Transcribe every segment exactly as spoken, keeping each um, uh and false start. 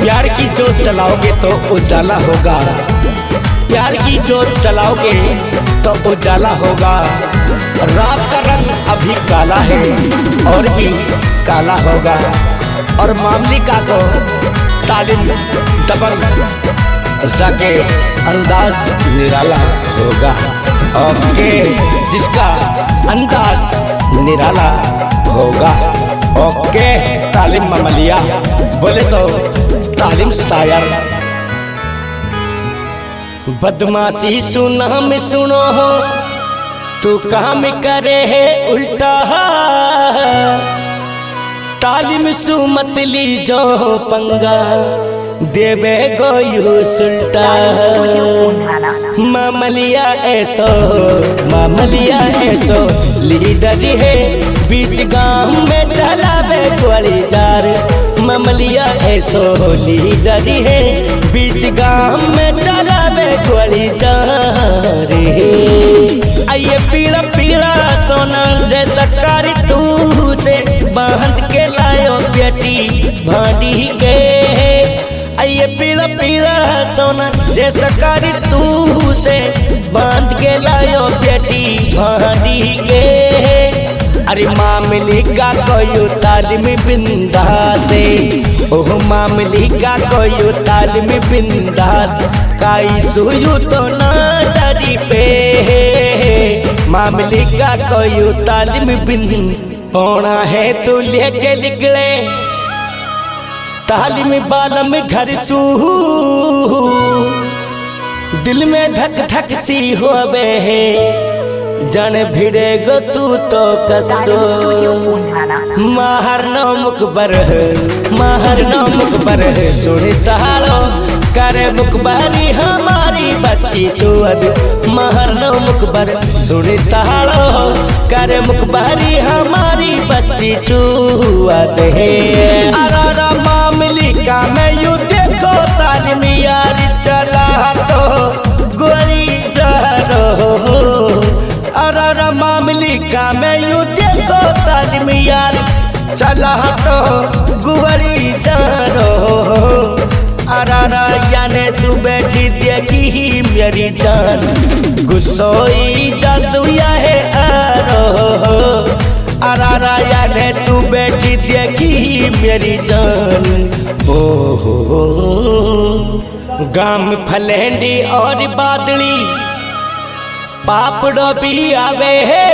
प्यार की जोत जलाओगे तो उजाला होगा, प्यार की जोत जलाओगे तो उजाला होगा। रात का रंग अभी काला है और भी काला होगा। और मामलिका को तालिम दबंग जाके अंदाज निराला होगा। ओके, जिसका अंदाज निराला होगा। ओके, तालिम ममलिया बोले तो तालिम शायर। बदमाशी सुना में सुनो हो, तू काम करे है उल्टा। तालिम सु मत ली जो पंगा, देवे गोयू सुल्टा। मामलिया ऐसो मामलिया ऐसो लीडर है, बीच गांव में चलावे गोली जार। मामलिया ऐसो लीडर है, बीच गांव में चलावे गोली जार। आइए पीला पीला सोना जैसा कारी तू से बांध के लायो बेटी भांडी के। आइए पीला पीला सोना जैसा कारी तू से बांध के लायो बेटी भांडी के। अरे मामलिका कोयो तालिम बिंदा से, ओह मामलिका कोयो तालिम बिंदा से। काई सुयु तो ना डरी पे, मामलिका कोयो तालिम बिंदा। पौना है तू लेके निकले तालिम बालम घर सू, दिल में धक धक सी होवे है। जन भिड़े गो तू तो कसो, माहर नो मुकबर माहर नो मुकबर सुन सहारो। करे मुकबरी हमारी बच्ची चुअद, माहर नो मुकबर सुन सहारो। करे मुकबरी हमारी बच्ची चुअद है। अरारा मामलिका में यू देखो तालिम यार चला तो गोली जरो। अरारा मामलिका में यू देखो तालिम यार चला तो गोली जरो। अरारा याने तू बैठी देखी ही मेरी जान, गुस्सोई जासुया है आरो। अरारा याने तू बैठी देखी ही मेरी जान। ओ हो गाम फलेंडी और बादली पापड़ो भी आवे है।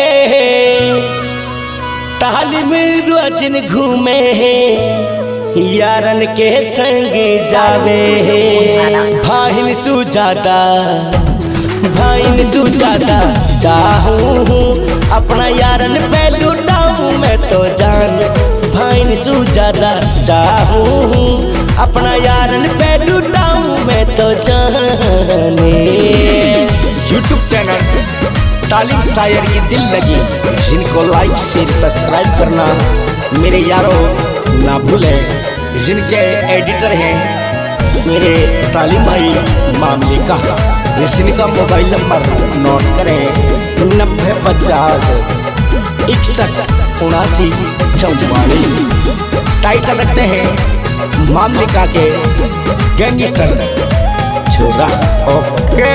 तालिम रोजन घूमे है, यारन के संग जावे है। भाइन सुजादा भाइन सुजादा चाहूँ, अपना यारन पे लुटाऊँ मैं तो जान। भाइन सुजादा चाहूँ, अपना यारन पे लुटाऊँ मैं तो जाने। यूट्यूब चैनल तालिम शायर की दिल लगी, जिनको लाइक शेयर सब्सक्राइब करना मेरे यारों ना भूलें। जिनके एडिटर हैं मेरे तालिम भाई मामलिका, जिनका मोबाइल नंबर नोट करें नब्बे पचास इकसठ उनासी चौवालीस। टाइटल रखते हैं मामलिका के गैंगस्टर छोरा। ओके,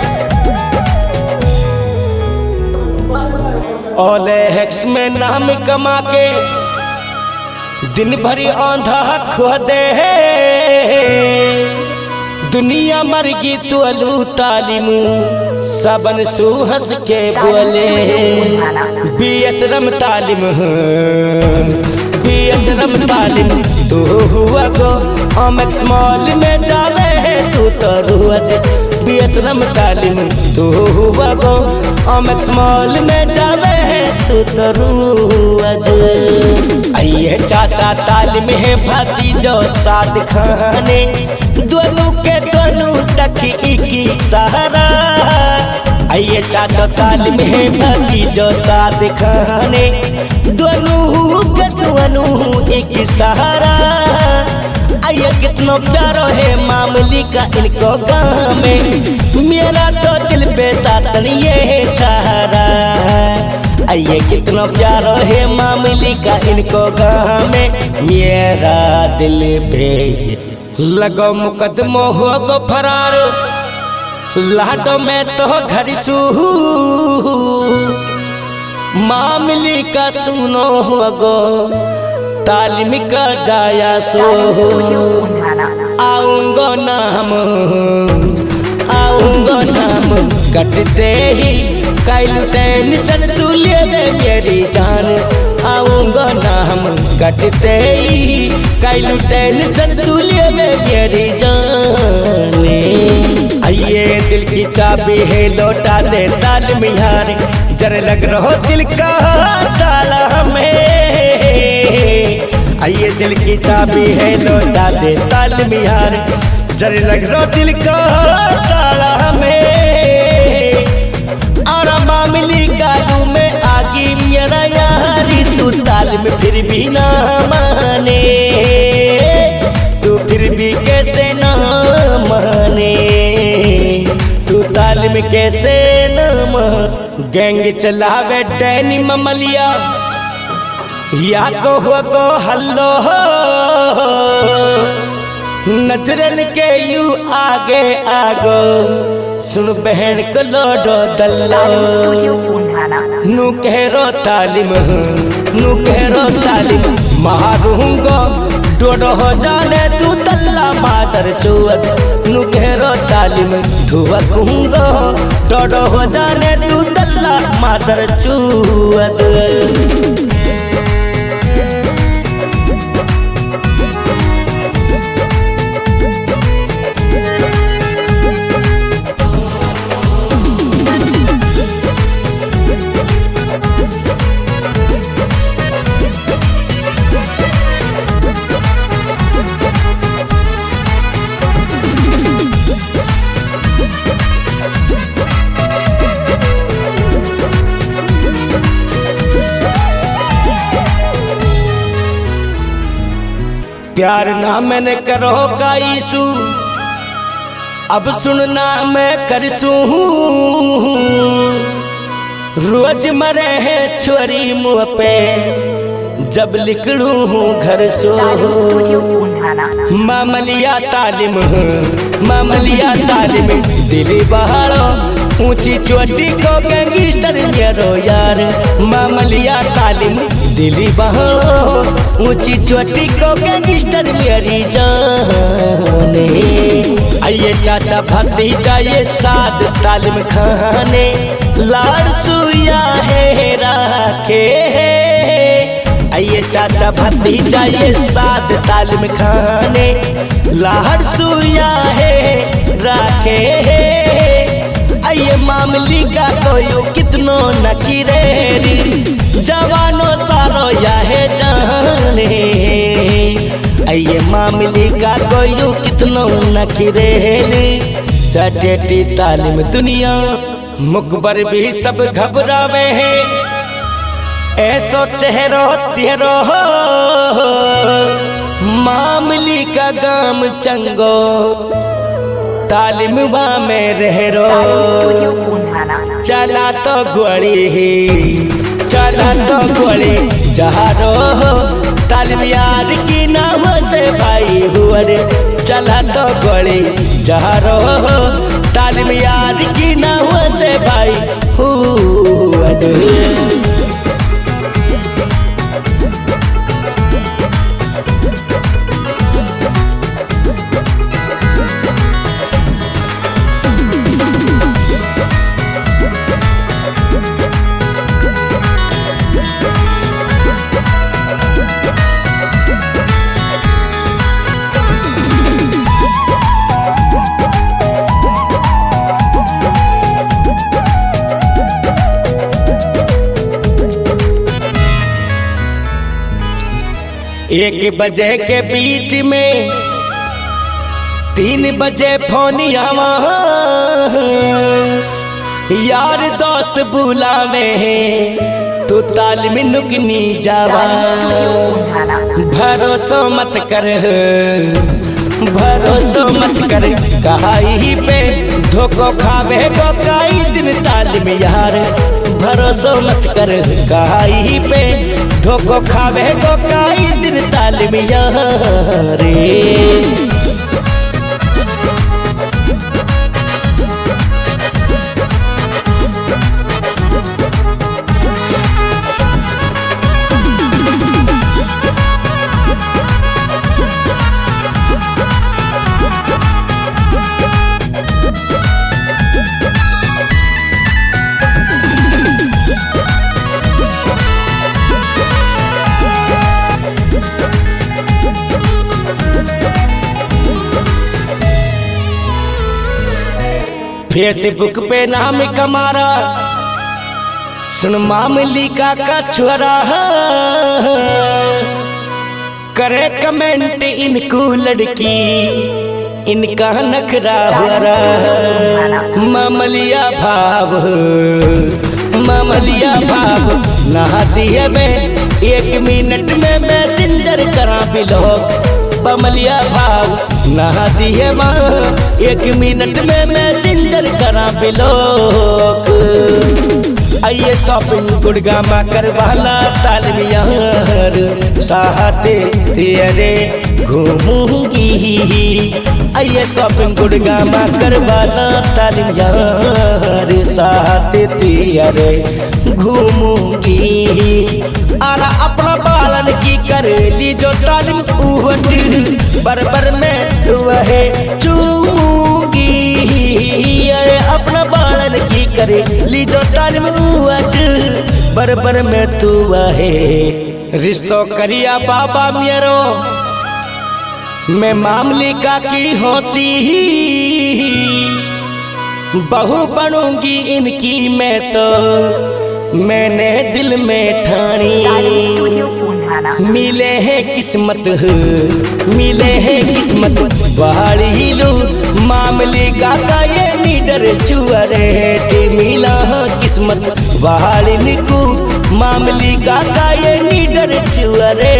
ओले हेक्स में नाम कमा के दिन भरी आंधा खोदे है। दुनिया मरगी तो अलू तालिम सबन सुहस के बोले। बीएस रम तालिम बीएस रम तालिम तू हुआ गो ओमेक्स मॉल में जावे है तू तो रोज। बीएस रम तालिम तू हुआ गो ओमेक्स मॉल में जावे है तू तो रोज। आइए चाचा तालिम है भतीजो साथ खाने, दोनों के दोनों टकी की सहारा। आइए चाचा तालिम है भतीजो साथ खाने, दोनों के दोनों एक सहारा। आइए कितना प्यारो है मामलिका इनको गाँव में, मेरा तो दिल पे सातन ये चारा। आइए कितना प्यारो है मामलिका इनको गाँव में, मेरा दिल पे लगो मुकदमो हो गो फरार लाडो में तो घर सू मामली का सुनो हो गो तालिम का जाया सो आऊंगो नाम आऊंगो नाम कटते ही कैलू टेंशन तू ले ले मेरी जान आऊंगो नाम कटते ही कैलू टेंशन तू ले ले मेरी जान आइए दिल की चाबी है लौटा दे तालिम यार जरे लग रहो दिल का ताला हमें आइए दिल की चाबी है लौटा दे तालिम यार जरे लग रहो दिल का ताला हमें और मामली कालू में आगे मेरा यारी तू तालिम फिर भी ना माने तू फिर भी कैसे ना माने तू तालिम कैसे न मान गैंग चलावे डैनी ममलिया या को हो को हल्लो नजरन के यू आगे आगो सुन बहन को लोडो दल्लो नू कहरो तालिम नू कहरो तालिम मारूंगो डोडो हो जाने तू तल्ला मादर चुअत नू कहरो तालिम ठुवकूंगो डोडो हो जाने तू तल्ला मादर चुअत प्यार ना मैंने करो का ईसु अब सुनना मैं करसू रोज मरे है छोरी मुँह पे जब निकलू हूँ घर सो मामलिया तालिम मामलिया तालिम दिली बहारो ऊंची चोटी को गैंगस्टर मेरो यार मामलिया तालिम दिली बहारो ऊंची चोटी को गैंगस्टर मेरी जाने आइए चाचा भतीजा ये साथ तालिम खाने लाड़ सुया है राखे आइए चाचा भतीजा ये साथ तालिम खाने लाड़ सुया है राखे आइए मामली का कोयो कितनो नखीरेरी जवानो सारो या है जाने आइए मामली का कोयो कितनो नखीरेरी सटेटी तालिम दुनिया मुकबर भी सब घबरावे हैं ऐसो चेहरो तेरो मामली का गाम चंगो तालिम में रह रो चला तो गोड़ी चला तो गोड़ी जहारो तालिम यार की नाम से भाई हुआ चला तो गोड़ी जहारो तालिम यार की नाम से भाई हुआ एक बजे के बीच में तीन बजे फोन आवा यार दोस्त बुलावे तू तालिम नुकनी जावा भरोसा मत कर भरोसा मत कर कहाई पे धोखो खावे को काई दिन तालिम यार भरोसा मत कर कहाई पे धोखो खावे को काई दिन तालिम यार। फेसबुक पे नाम कमारा सुन मामली का का छोरा करे कमेंट इनको लड़की इनका नखरा हुआ मामलिया भाव मामलिया भाव नहा दिए में एक मिनट में मैसेंजर करा बिलो मामलिया भाव नहा दिए माँ एक मिनट में मैसेंजर करा बिलो आइए शॉपिंग गुड़गामा करवाला तालिम यार साहते तेरे घूमूंगी आइए शॉपिंग गुड़गामा करवाला तालिम यार साहते तेरे घूमूंगी आरा अपना बालन की कर ली जो तालिम उहट बरबर में वह चूमूंगी अपना बालन की करे ली जो तालिम उहट बरबर में तू वहे रिश्तों करिया बाबा मेरो मैं मामली का की होसी बहू बनूंगी इनकी मैं तो मैंने दिल में ठानी मिले हैं किस्मत मिले हैं किस्मत बहाड़ी लो मामले का का ये नीडर चुअरे मिला किस्मत बहाड़ी निकू मामले का का ये नीडर चुअरे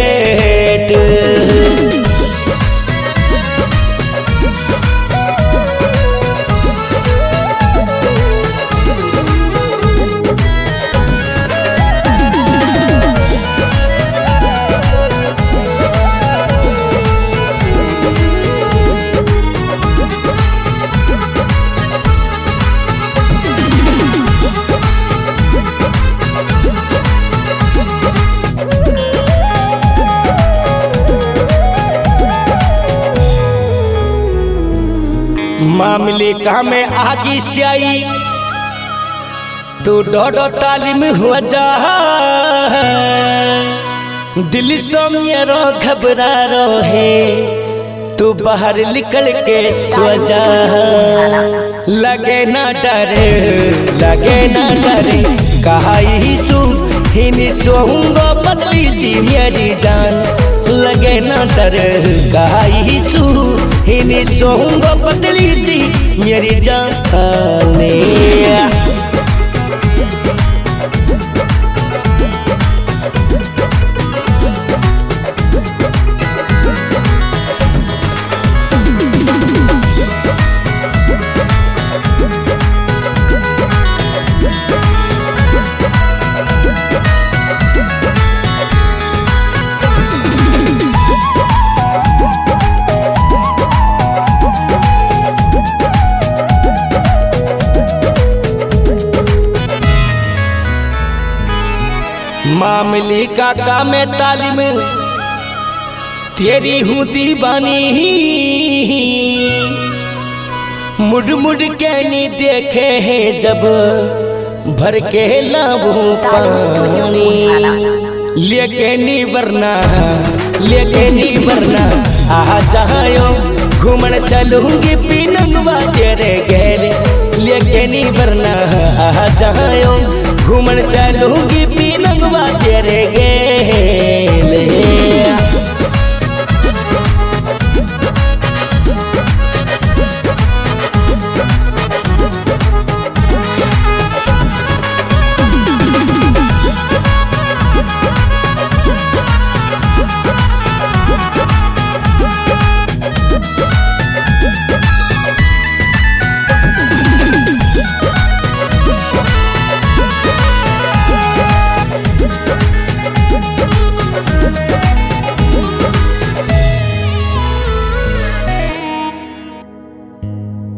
मामले का में आगी स्याई तू डोडो तालिम हुआ जा दिल सोमियरो घबरा रो है तू बाहर निकल के सो जा लगे ना डर लगे ना डर कहा ही सू ही सोऊंगा बदली सी मेरी जान लगे ना डर कहा ही सू ही सोऊंगा बदली सी मेरी जान मामले का का में तालिम तेरी हूँ दीवानी मुड़ मुड़ के नहीं देखे हैं जब भर के लाबू पानी लेके नहीं वरना लेके नहीं वरना आ जाओ घूमन चलूंगी पीनंगवा तेरे गहरे लेके नहीं वरना आ जाओ घूमन चलूंगी पीनंगवा तेरे गहरे